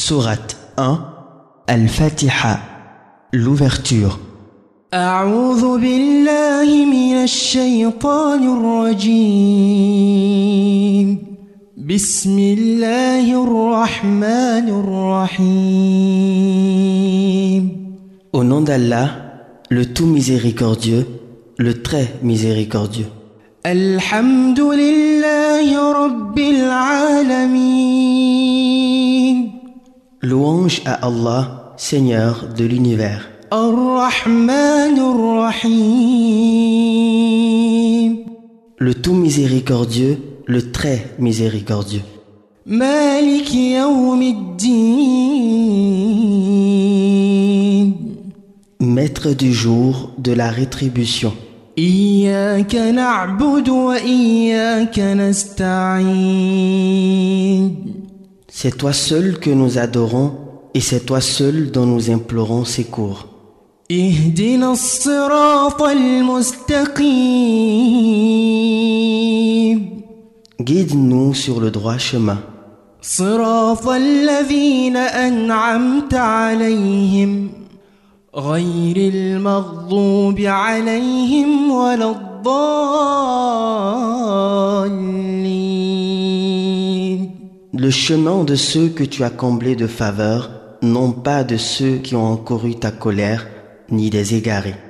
Sourate 1, Al-Fatiha, l'ouverture. أعوذ بالله من الشيطان الرجيم بسم الله الرحمن الرحيم Au nom d'Allah, le tout miséricordieux, le très miséricordieux. الحمد لله رب العالمين Louange à Allah, Seigneur de l'univers. الرحمن الرحيم Le tout miséricordieux, le très miséricordieux. مالك يوم الدين Maître du jour de la rétribution. إياك نعبد وإياك نستعين C'est toi seul que nous adorons et c'est toi seul dont nous implorons secours. اهدنا الصراط المستقيم Guide-nous sur le droit chemin. صراط الذين أنعمت عليهم غير المغضوب عليهم ولا الضالين Le chemin de ceux que tu as comblés de faveur, non pas de ceux qui ont encouru ta colère, ni des égarés.